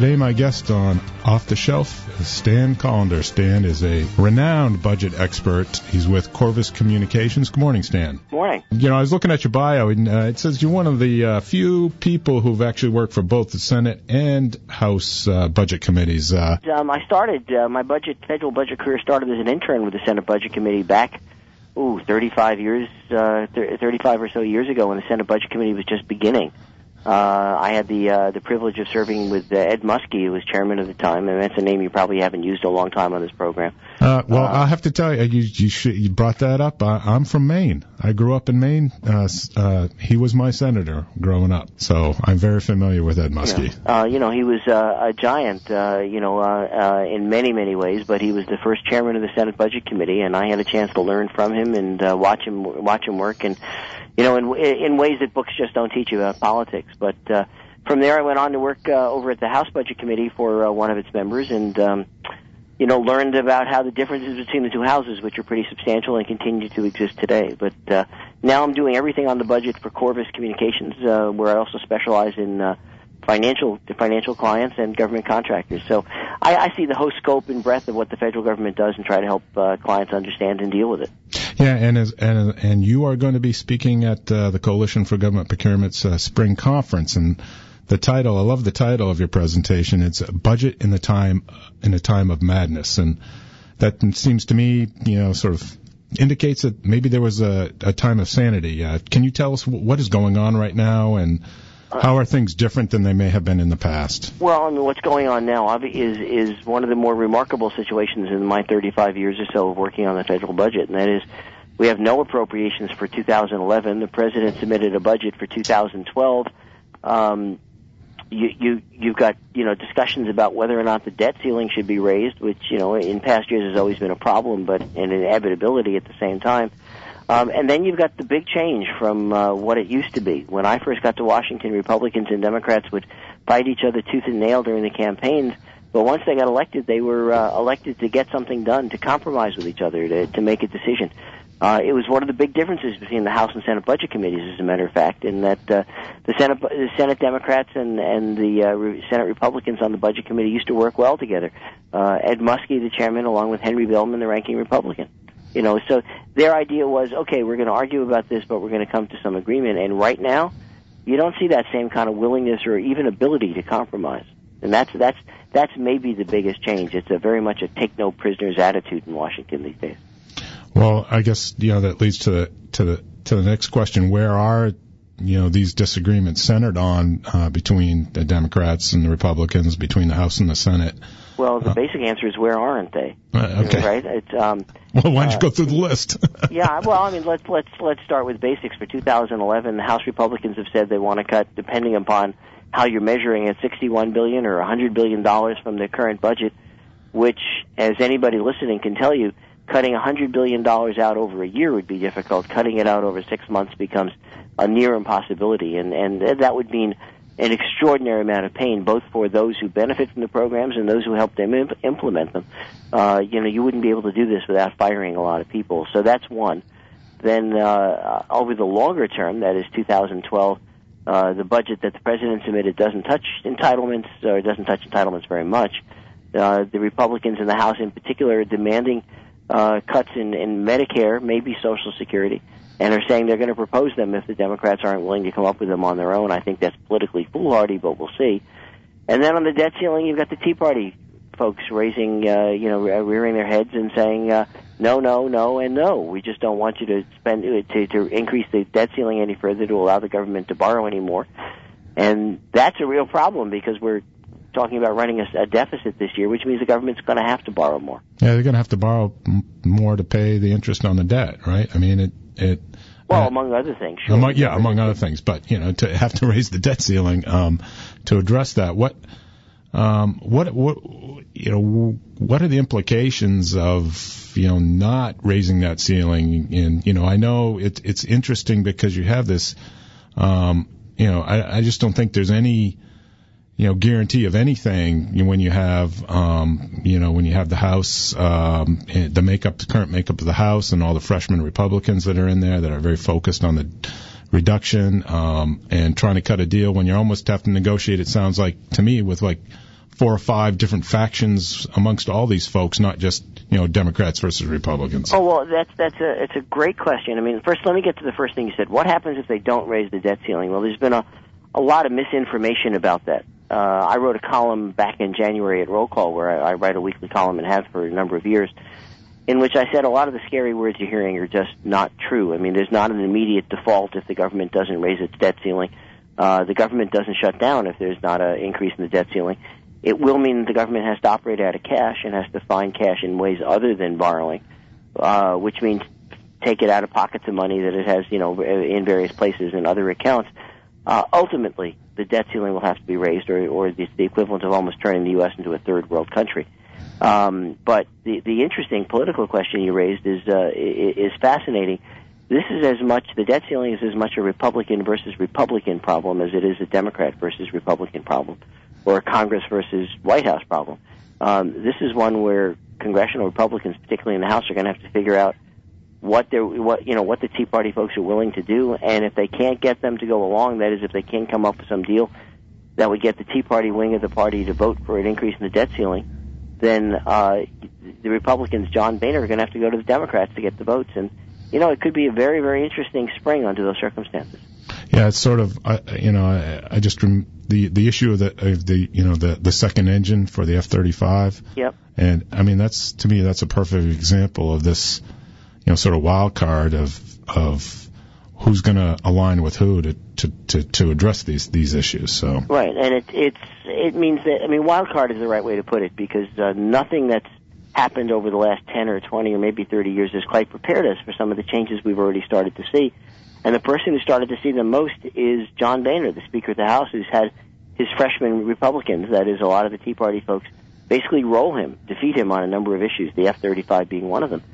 Today, my guest on Off the Shelf is Stan Callender. Stan is a renowned budget expert. He's with Corvus Communications. Good morning, Stan. Morning. You know, I was looking at your bio, and it says you're one of the few people who've actually worked for both the Senate and House budget committees. I started my federal budget career started as an intern with the Senate Budget Committee back, 35 or so years ago, when the Senate Budget Committee was just beginning. I had the privilege of serving with Ed Muskie, who was chairman at the time, and that's a name you probably haven't used in a long time on this program. Well, I'll have to tell you, you brought that up. I'm from Maine. I grew up in Maine. He was my senator growing up, so I'm very familiar with Ed Muskie. He was a giant, in many, many ways, but he was the first chairman of the Senate Budget Committee, and I had a chance to learn from him and watch him work, and in ways that books just don't teach you about politics. But from there, I went on to work over at the House Budget Committee for one of its members, and learned about how the differences between the two houses, which are pretty substantial and continue to exist today. But now I'm doing everything on the budget for Corvus Communications, where I also specialize in financial clients and government contractors. So I see the whole scope and breadth of what the federal government does and try to help clients understand and deal with it. Yeah, and you are going to be speaking at the Coalition for Government Procurement's spring conference, and the title, I love the title of your presentation. It's Budget in a Time of Madness, and that seems to me, sort of indicates that maybe there was a time of sanity. Can you tell us what is going on right now, and how are things different than they may have been in the past? Well, what's going on now is one of the more remarkable situations in my 35 years or so of working on the federal budget, and that is we have no appropriations for 2011. The president submitted a budget for 2012. You've got discussions about whether or not the debt ceiling should be raised, which in past years has always been a problem, but an inevitability at the same time. And then you've got the big change from what it used to be. When I first got to Washington, Republicans and Democrats would fight each other tooth and nail during the campaigns, but once they got elected, they were elected to get something done, to compromise with each other, to make a decision. It was one of the big differences between the House and Senate Budget Committees, as a matter of fact, in that the Senate Democrats and the Senate Republicans on the Budget Committee used to work well together. Ed Muskie, the chairman, along with Henry Billman, the ranking Republican. So their idea was, okay, we're going to argue about this, but we're going to come to some agreement. And right now, you don't see that same kind of willingness or even ability to compromise. And that's maybe the biggest change. It's very much a take no prisoners attitude in Washington these days. Well, I guess that leads to the next question. Where are these disagreements centered on between the Democrats and the Republicans, between the House and the Senate? Well, the basic answer is, where aren't they? Okay. Right? It's well, why don't you go through the list? Yeah. Well, let's start with basics. For 2011, the House Republicans have said they want to cut, depending upon how you're measuring it, $61 billion or $100 billion from the current budget, which, as anybody listening can tell you, cutting $100 billion out over a year would be difficult. Cutting it out over 6 months becomes a near impossibility, and that would mean an extraordinary amount of pain, both for those who benefit from the programs and those who help them implement them. You wouldn't be able to do this without firing a lot of people. So that's one. Then over the longer term, that is 2012, the budget that the president submitted doesn't touch entitlements, or doesn't touch entitlements very much. The Republicans in the House in particular are demanding cuts in Medicare, maybe Social Security, and are saying they're going to propose them if the Democrats aren't willing to come up with them on their own. I think that's politically foolhardy, but we'll see. And then on the debt ceiling, you've got the Tea Party folks rearing their heads and saying, no, and no. We just don't want you to to increase the debt ceiling any further, to allow the government to borrow anymore. And that's a real problem, because we're talking about running a deficit this year, which means the government's going to have to borrow more. Yeah, they're going to have to borrow more to pay the interest on the debt, right? I mean, among other things. Sure. Among other things. But, to have to raise the debt ceiling to address that, what are the implications of, not raising that ceiling? And, I know it's interesting because you have this, I just don't think there's any, guarantee of anything when you have, the House, the current makeup of the House, and all the freshman Republicans that are in there that are very focused on the reduction, and trying to cut a deal when you almost have to negotiate, it sounds like to me, with like 4 or 5 different factions amongst all these folks, not just, Democrats versus Republicans? Oh, well, it's a great question. I mean, first, let me get to the first thing you said. What happens if they don't raise the debt ceiling? Well, there's been a lot of misinformation about that. I wrote a column back in January at Roll Call, where I write a weekly column and have for a number of years, in which I said a lot of the scary words you're hearing are just not true. I mean, there's not an immediate default if the government doesn't raise its debt ceiling. The government doesn't shut down if there's not an increase in the debt ceiling. It will mean that the government has to operate out of cash and has to find cash in ways other than borrowing, which means take it out of pockets of money that it has, in various places in other accounts. Ultimately, the debt ceiling will have to be raised, or it's the equivalent of almost turning the U.S. into a third world country. But the interesting political question you raised is fascinating. This is the debt ceiling is as much a Republican versus Republican problem as it is a Democrat versus Republican problem, or a Congress versus White House problem. This is one where congressional Republicans, particularly in the House, are going to have to figure out what the Tea Party folks are willing to do, and if they can't get them to go along, that is, if they can't come up with some deal that would get the Tea Party wing of the party to vote for an increase in the debt ceiling, then the Republicans, John Boehner, are going to have to go to the Democrats to get the votes, and it could be a very, very interesting spring under those circumstances. Yeah, it's sort of I just the issue of the second engine for the F-35. Yep. And I mean that's a perfect example of this sort of wild card of who's going to align with who to address these issues. So right, and it means that wild card is the right way to put it, because nothing that's happened over the last 10 or 20 or maybe 30 years has quite prepared us for some of the changes we've already started to see. And the person who started to see them most is John Boehner, the Speaker of the House, who's had his freshman Republicans, that is a lot of the Tea Party folks, basically defeat him on a number of issues, the F-35 being one of them.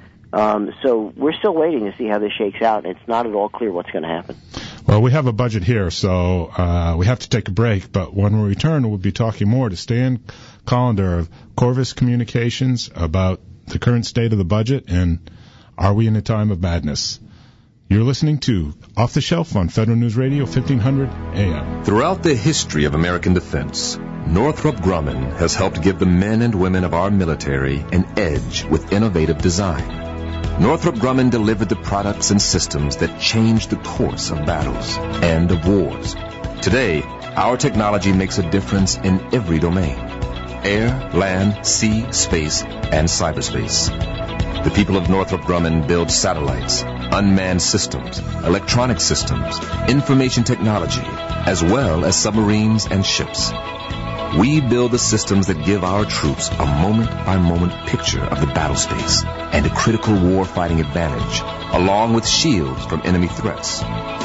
So we're still waiting to see how this shakes out. It's not at all clear what's going to happen. Well, we have a budget here, so we have to take a break. But when we return, we'll be talking more to Stan Collender of Corvus Communications about the current state of the budget and are we in a time of madness? You're listening to Off the Shelf on Federal News Radio 1500 AM. Throughout the history of American defense, Northrop Grumman has helped give the men and women of our military an edge with innovative design. Northrop Grumman delivered the products and systems that changed the course of battles and of wars. Today, our technology makes a difference in every domain: air, land, sea, space, and cyberspace. The people of Northrop Grumman build satellites, unmanned systems, electronic systems, information technology, as well as submarines and ships. We build the systems that give our troops a moment-by-moment picture of the battle space and a critical war-fighting advantage, along with shields from enemy threats.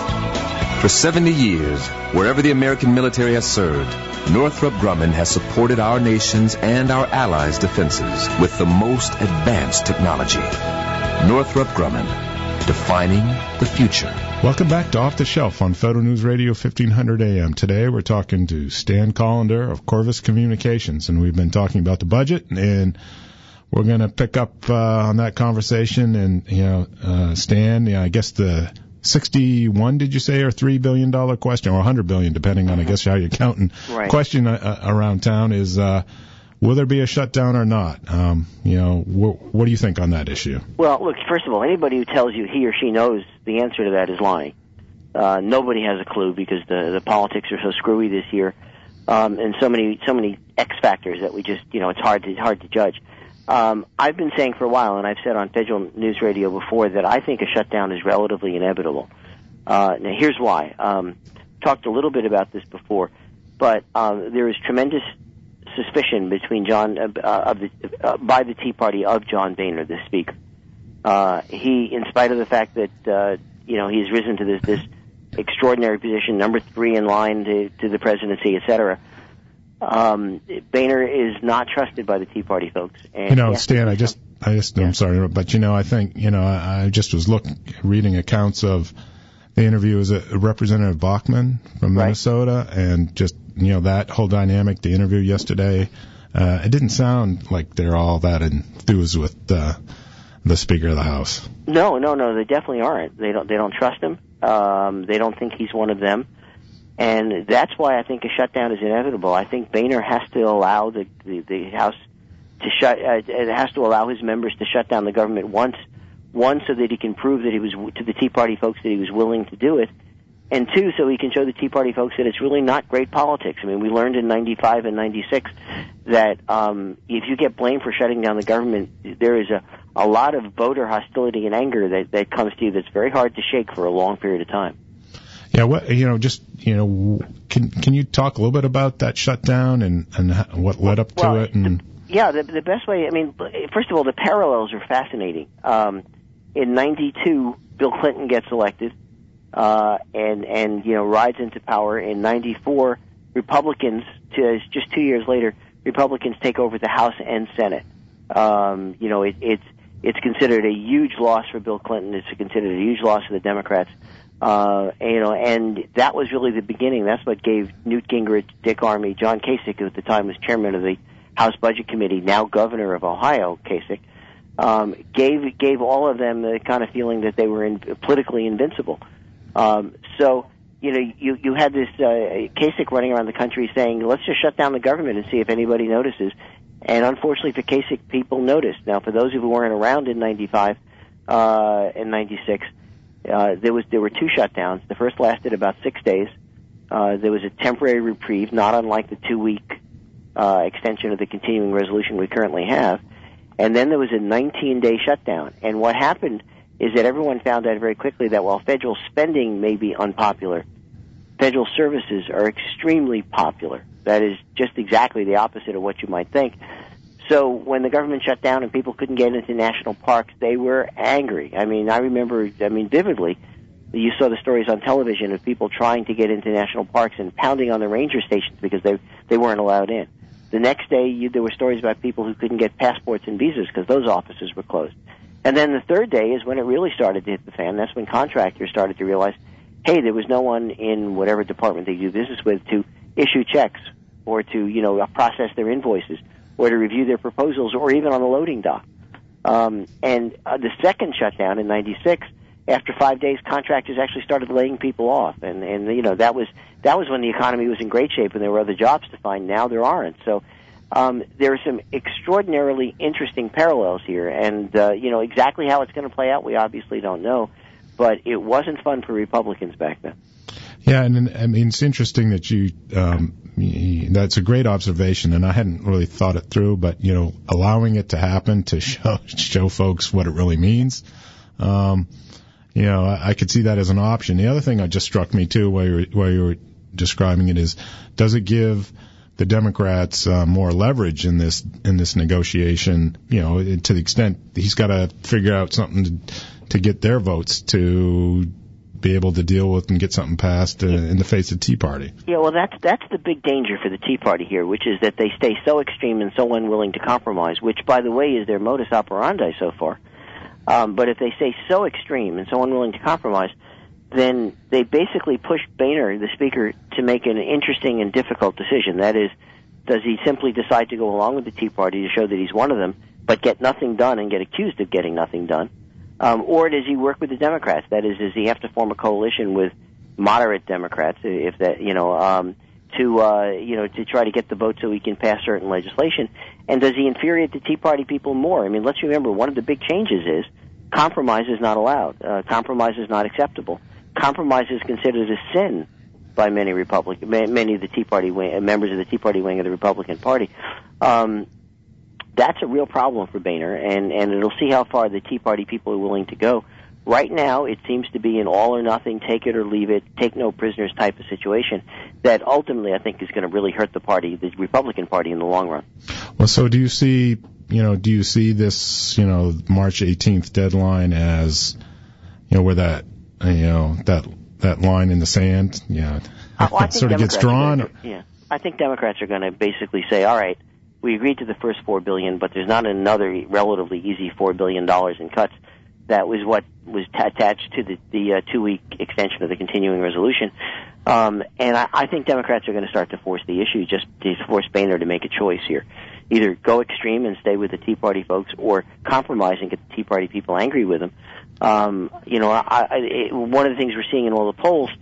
For 70 years, wherever the American military has served, Northrop Grumman has supported our nation's and our allies' defenses with the most advanced technology. Northrop Grumman, defining the future. Welcome back to Off the Shelf on Federal News Radio 1500 AM. Today we're talking to Stan Collender of Corvus Communications, and we've been talking about the budget, and we're going to pick up on that conversation. And, Stan, I guess the 61, did you say, or $3 billion question, or $100 billion, depending on, I guess, how you're counting. Right. Question around town is, will there be a shutdown or not? What do you think on that issue? Well, look, first of all, anybody who tells you he or she knows the answer to that is lying. Nobody has a clue because the politics are so screwy this year, and so many X factors that we just, it's hard to judge. I've been saying for a while, and I've said on Federal News Radio before, that I think a shutdown is relatively inevitable. Now, here's why. Talked a little bit about this before, but there is tremendous suspicion between by the Tea Party of John Boehner, the Speaker. He, in spite of the fact that he's risen to this extraordinary position, number 3 in line to the presidency, etc. Boehner is not trusted by the Tea Party folks. And Stan, I'm sorry, but I think I just was reading accounts of the interview with Representative Bachmann from Minnesota, and just that whole dynamic, the interview yesterday, it didn't sound like they're all that enthused with the Speaker of the House. No, they definitely aren't. They don't trust him. They don't think he's one of them. And that's why I think a shutdown is inevitable. I think Boehner has to allow the House to it has to allow his members to shut down the government once, so that he can prove that he was, to the Tea Party folks, that he was willing to do it, and two, so he can show the Tea Party folks that it's really not great politics. I mean, we learned in 95 and 96 that if you get blamed for shutting down the government, there is a lot of voter hostility and anger that comes to you that's very hard to shake for a long period of time. Yeah, can you talk a little bit about that shutdown and what led up to it? And the best way, I mean, first of all, the parallels are fascinating. In 92, Bill Clinton gets elected, and rides into power. In 94, Republicans, just 2 years later, Republicans take over the House and Senate. It's considered a huge loss for Bill Clinton. It's considered a huge loss for the Democrats. And that was really the beginning. That's what gave Newt Gingrich, Dick Armey, John Kasich, who at the time was chairman of the House Budget Committee, now governor of Ohio, Kasich, gave all of them the kind of feeling that they were politically invincible. So you had this Kasich running around the country saying, let's just shut down the government and see if anybody notices. And unfortunately for Kasich, people noticed. Now, for those who weren't around in 95 and 96, there were two shutdowns. The first lasted about 6 days. There was a temporary reprieve, not unlike the 2-week extension of the continuing resolution we currently have. And then there was a 19-day shutdown. And what happened is that everyone found out very quickly that while federal spending may be unpopular, federal services are extremely popular. That is just exactly the opposite of what you might think. So when the government shut down and people couldn't get into national parks, they were angry. I remember vividly, you saw the stories on television of people trying to get into national parks and pounding on the ranger stations because they weren't allowed in. The next day, there were stories about people who couldn't get passports and visas because those offices were closed. And then the third day is when it really started to hit the fan. That's when contractors started to realize, hey, there was no one in whatever department they do business with to issue checks or to, process their invoices or to review their proposals or even on the loading dock. And the second shutdown in 96, after 5 days, contractors actually started laying people off. And that was when the economy was in great shape and there were other jobs to find. Now there aren't. So there are some extraordinarily interesting parallels here. And, exactly how it's going to play out, we obviously don't know. But it wasn't fun for Republicans back then. Yeah, and it's interesting that that's a great observation, and I hadn't really thought it through, but, allowing it to happen to show folks what it really means, I could see that as an option. The other thing that just struck me, too, while you were describing it is, does it give the Democrats more leverage in this negotiation, to the extent he's got to figure out something to get their votes to be able to deal with and get something passed in the face of Tea Party. Yeah, well, that's the big danger for the Tea Party here, which is that they stay so extreme and so unwilling to compromise, which, by the way, is their modus operandi so far. But if they stay so extreme and so unwilling to compromise, then they basically push Boehner, the Speaker, to make an interesting and difficult decision. That is, does he simply decide to go along with the Tea Party to show that he's one of them, but get nothing done and get accused of getting nothing done? Or does he work with the Democrats? That is, does he have to form a coalition with moderate Democrats, if that, to try to get the vote so he can pass certain legislation? And does he infuriate the Tea Party people more? I mean, let's remember, one of the big changes is compromise is not allowed. Compromise is not acceptable. Compromise is considered a sin by many of the Tea Party members of the Tea Party wing of the Republican Party. That's a real problem for Boehner, and it'll see how far the Tea Party people are willing to go. Right now, it seems to be an all or nothing, take it or leave it, take no prisoners type of situation that ultimately I think is going to really hurt the Republican Party in the long run. Well, so do you see this, March 18th deadline as, where that line in the sand, sort of gets drawn? I think Democrats are going to basically say, all right, we agreed to the first $4 billion, but there's not another relatively easy $4 billion in cuts. That was what was attached to the 2-week extension of the continuing resolution. And I think Democrats are going to start to force the issue, just to force Boehner to make a choice here. Either go extreme and stay with the Tea Party folks, or compromise and get the Tea Party people angry with him. One of the things we're seeing in all the polls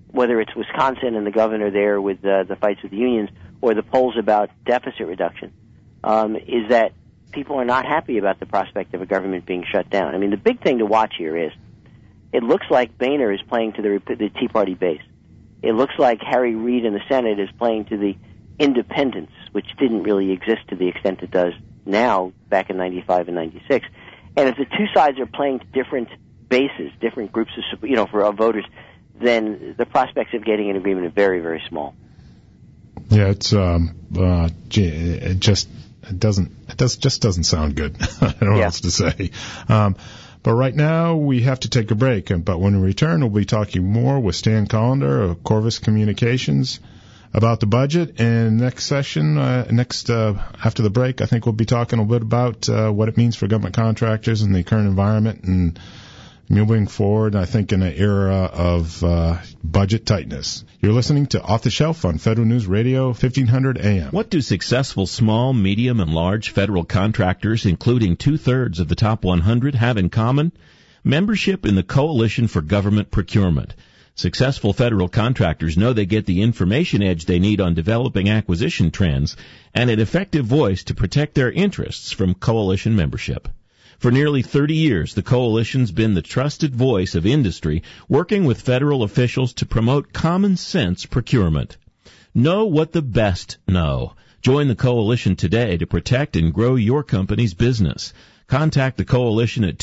whether it's Wisconsin and the governor there with the fights with the unions, or the polls about deficit reduction, is that people are not happy about the prospect of a government being shut down. I mean, the big thing to watch here is it looks like Boehner is playing to the Tea Party base. It looks like Harry Reid in the Senate is playing to the independents, which didn't really exist to the extent it does now back in 95 and 96. And if the two sides are playing to different bases, different groups of, for voters, then the prospects of getting an agreement are very, very small. Yeah, it's it just doesn't sound good. I don't know what else to say. But right now we have to take a break. But when we return, we'll be talking more with Stan Collender of Corvus Communications about the budget. And next session, after the break, I think we'll be talking a bit about what it means for government contractors in the current environment and moving forward, I think, in an era of budget tightness. You're listening to Off the Shelf on Federal News Radio 1500 AM. What do successful small, medium, and large federal contractors, including 2/3 of the top 100, have in common? Membership in the Coalition for Government Procurement. Successful federal contractors know they get the information edge they need on developing acquisition trends and an effective voice to protect their interests from coalition membership. For nearly 30 years, the Coalition's been the trusted voice of industry, working with federal officials to promote common sense procurement. Know what the best know. Join the Coalition today to protect and grow your company's business. Contact the Coalition at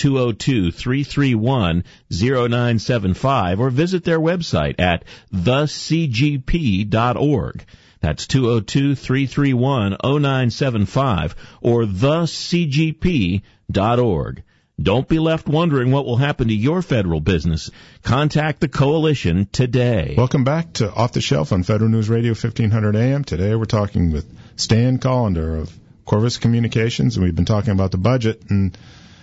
202-331-0975 or visit their website at thecgp.org. That's 202-331-0975 or thecgp.org. Don't be left wondering what will happen to your federal business. Contact the Coalition today. Welcome back to Off the Shelf on Federal News Radio 1500 AM. Today we're talking with Stan Collender of Corvus Communications, and we've been talking about the budget. And,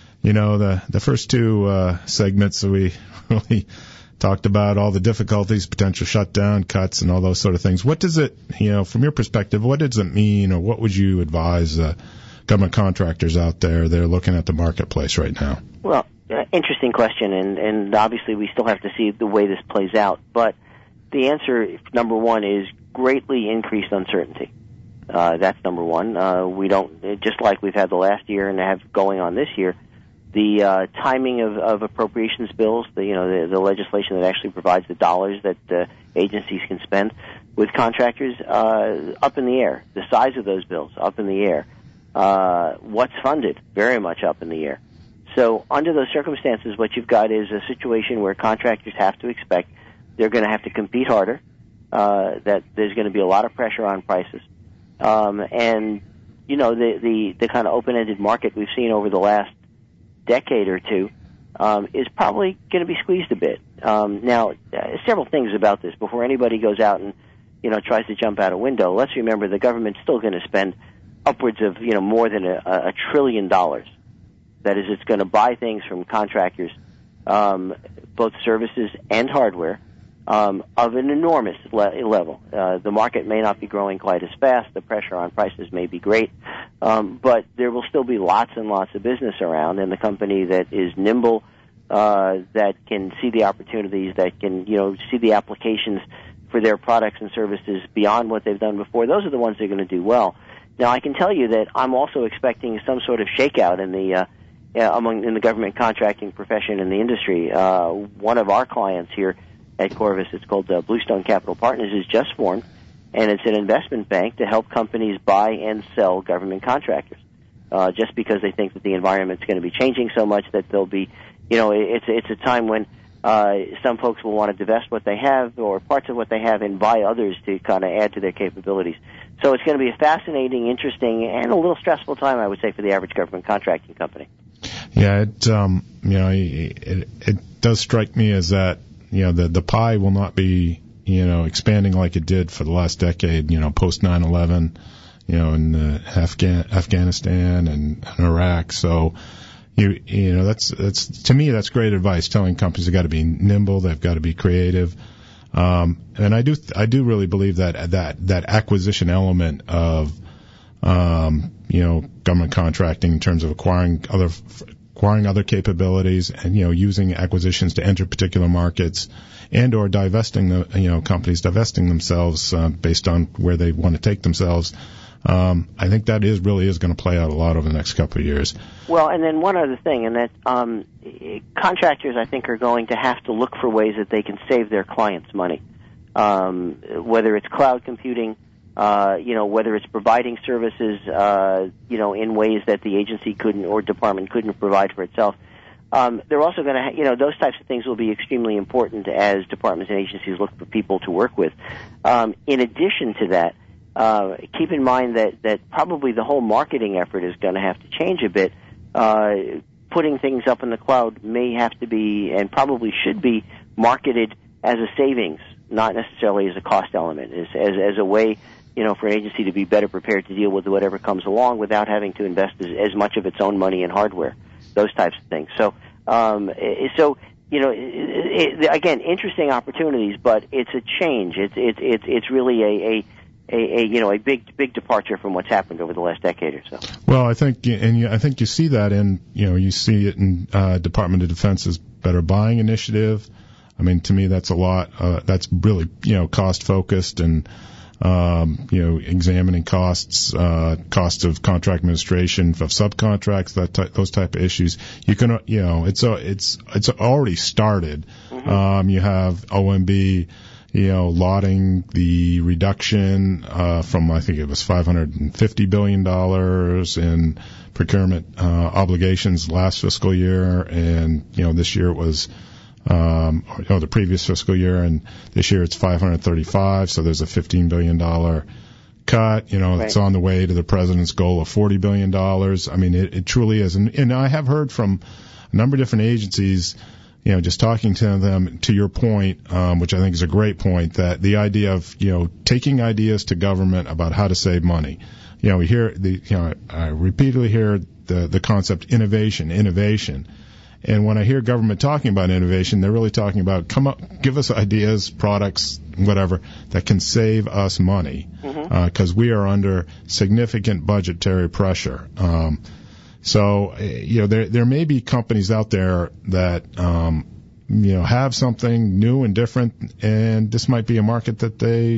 the first two segments we really talked about all the difficulties, potential shutdown, cuts, and all those sort of things. What does it, from your perspective, what does it mean, or what would you advise government contractors out there that are looking at the marketplace right now? Well, interesting question, and obviously we still have to see the way this plays out. But the answer, number one, is greatly increased uncertainty. That's number one. We don't, just like we've had the last year and have going on this year, the timing of appropriations bills, the legislation that actually provides the dollars that agencies can spend with contractors, up in the air. The size of those bills, up in the air. What's funded, very much up in the air. So under those circumstances, what you've got is a situation where contractors have to expect they're going to have to compete harder, that there's going to be a lot of pressure on prices. And, the kind of open-ended market we've seen over the last decade or two is probably going to be squeezed a bit. Now, several things about this. Before anybody goes out and, tries to jump out a window, let's remember the government's still going to spend upwards of, more than $1 trillion. That is, it's going to buy things from contractors, both services and hardware, of an enormous level. The market may not be growing quite as fast. The pressure on prices may be great. But there will still be lots and lots of business around, and the company that is nimble, that can see the opportunities, that can, see the applications for their products and services beyond what they've done before, those are the ones that are going to do well. Now, I can tell you that I'm also expecting some sort of shakeout in the in the government contracting profession and the industry. One of our clients here at Corvus, it's called Bluestone Capital Partners, is just formed, and it's an investment bank to help companies buy and sell government contractors. Just because they think that the environment's going to be changing so much that they'll be, it's a time when some folks will want to divest what they have or parts of what they have and buy others to kind of add to their capabilities. So it's going to be a fascinating, interesting, and a little stressful time, I would say, for the average government contracting company. Yeah, it does strike me as that, the pie will not be, expanding like it did for the last decade, post 9/11, in Afghanistan and Iraq. So, that's to me, that's great advice, telling companies they've got to be nimble, they've got to be creative. And I do really believe that acquisition element of, government contracting in terms of acquiring other acquiring other capabilities and, using acquisitions to enter particular markets and or companies divesting themselves based on where they want to take themselves. I think that really is going to play out a lot over the next couple of years. Well, and then one other thing, and that contractors, I think, are going to have to look for ways that they can save their clients money, whether it's cloud computing, whether it's providing services, in ways that the agency couldn't or department couldn't provide for itself. They're also going to, those types of things will be extremely important as departments and agencies look for people to work with. In addition to that, keep in mind that probably the whole marketing effort is going to have to change a bit. Putting things up in the cloud may have to be and probably should be marketed as a savings, not necessarily as a cost element, as a way, for an agency to be better prepared to deal with whatever comes along without having to invest as much of its own money in hardware, those types of things. So, again, interesting opportunities, but it's a change. It's really a big departure from what's happened over the last decade or so. Well, I think you see that you see it in Department of Defense's Better Buying Initiative. I mean, to me, that's a lot. That's really cost focused and examining costs of contract administration of subcontracts, those type of issues. You can it's already started. Mm-hmm. You have OMB. Lauding the reduction from, I think it was $550 billion in procurement obligations last fiscal year, and this year it was the previous fiscal year, and this year it's $535. So there's a $15 billion cut. Right. It's on the way to the president's goal of $40 billion. I mean, it truly is, and I have heard from a number of different agencies. Just talking to them, to your point, which I think is a great point, that the idea of, taking ideas to government about how to save money. We hear I repeatedly hear the concept innovation. And when I hear government talking about innovation, they're really talking about give us ideas, products, whatever, that can save us money. Because we are under significant budgetary pressure. So, there may be companies out there that, have something new and different, and this might be a market that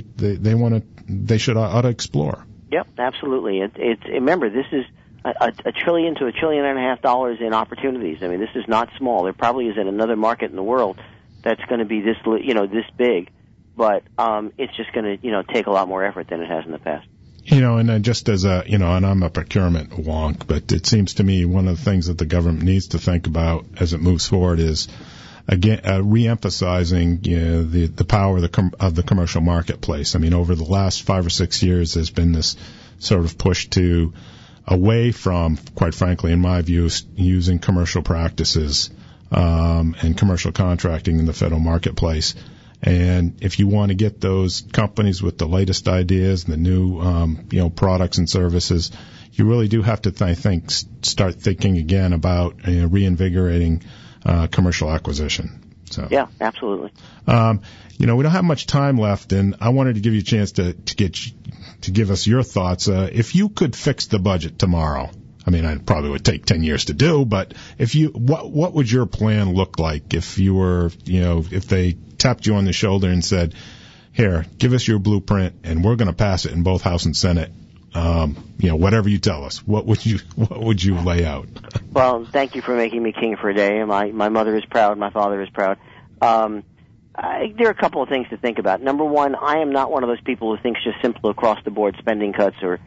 they ought to explore. Yep, absolutely. Remember, this is a trillion to $1.5 trillion in opportunities. I mean, this is not small. There probably isn't another market in the world that's going to be this big, but it's just going to take a lot more effort than it has in the past. And just as and I'm a procurement wonk, but it seems to me one of the things that the government needs to think about as it moves forward is, again, reemphasizing the power of the commercial marketplace. I mean, over the last 5 or 6 years, there's been this sort of push away from, quite frankly, in my view, using commercial practices and commercial contracting in the federal marketplace. And if you want to get those companies with the latest ideas and the new, products and services, you really do have to start thinking again about reinvigorating commercial acquisition. So yeah, absolutely. We don't have much time left, and I wanted to give you a chance to give us your thoughts. If you could fix the budget tomorrow, I mean, it probably would take 10 years to do, but what would your plan look like if you were, if they tapped you on the shoulder and said, here, give us your blueprint and we're going to pass it in both House and Senate. Whatever you tell us, what would you lay out? Well, thank you for making me king for a day. My mother is proud. My father is proud. There are a couple of things to think about. Number one, I am not one of those people who thinks just simple across the board spending cuts or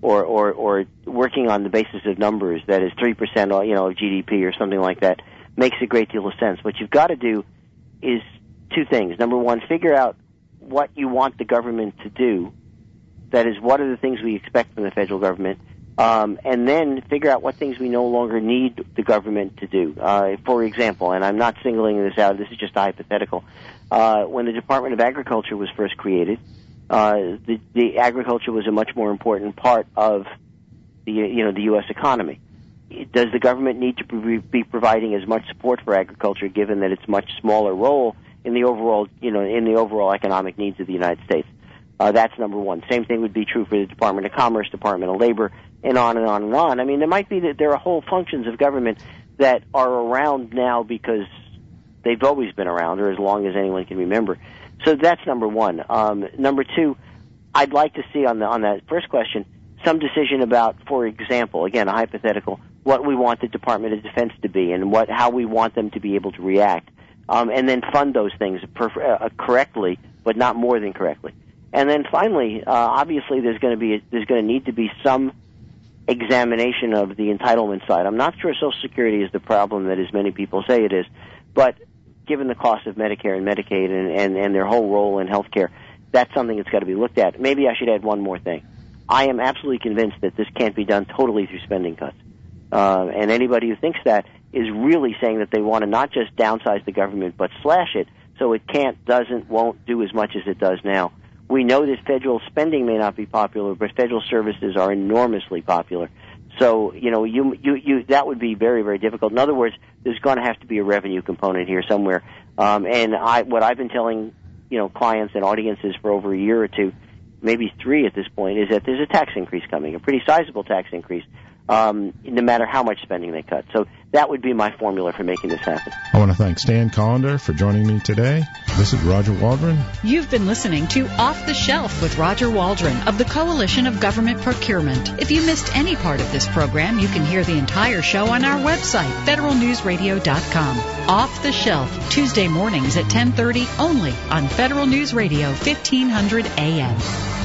working on the basis of numbers, that is 3%, of GDP or something like that, makes a great deal of sense. What you've got to do is two things. Number one, figure out what you want the government to do. That is, what are the things we expect from the federal government? And then figure out what things we no longer need the government to do. For example, and I'm not singling this out, this is just a hypothetical. When the Department of Agriculture was first created, the agriculture was a much more important part of the U.S. economy. Does the government need to be providing as much support for agriculture, given that it's a much smaller role in the overall economic needs of the United States? That's number one. Same thing would be true for the Department of Commerce, Department of Labor, and on and on and on. I mean, there might be that there are whole functions of government that are around now because they've always been around, or as long as anyone can remember. So that's number one. Number two, I'd like to see on that first question some decision about, for example, again, a hypothetical, what we want the Department of Defense to be and how we want them to be able to react, and then fund those things correctly, but not more than correctly. And then finally, obviously, there's going to need to be some examination of the entitlement side. I'm not sure Social Security is the problem that as many people say it is, but given the cost of Medicare and Medicaid and their whole role in health care, that's something that's got to be looked at. Maybe I should add one more thing. I am absolutely convinced that this can't be done totally through spending cuts. And anybody who thinks that is really saying that they want to not just downsize the government, but slash it so it won't do as much as it does now. We know that federal spending may not be popular, but federal services are enormously popular. So, that would be very, very difficult. In other words, there's going to have to be a revenue component here somewhere. What I've been telling, clients and audiences for over a year or two, maybe 3 at this point, is that there's a tax increase coming, a pretty sizable tax increase, no matter how much spending they cut. So that would be my formula for making this happen. I want to thank Stan Collender for joining me today. This is Roger Waldron. You've been listening to Off the Shelf with Roger Waldron of the Coalition of Government Procurement. If you missed any part of this program, you can hear the entire show on our website, federalnewsradio.com. Off the Shelf, Tuesday mornings at 10:30 only on Federal News Radio 1500 AM.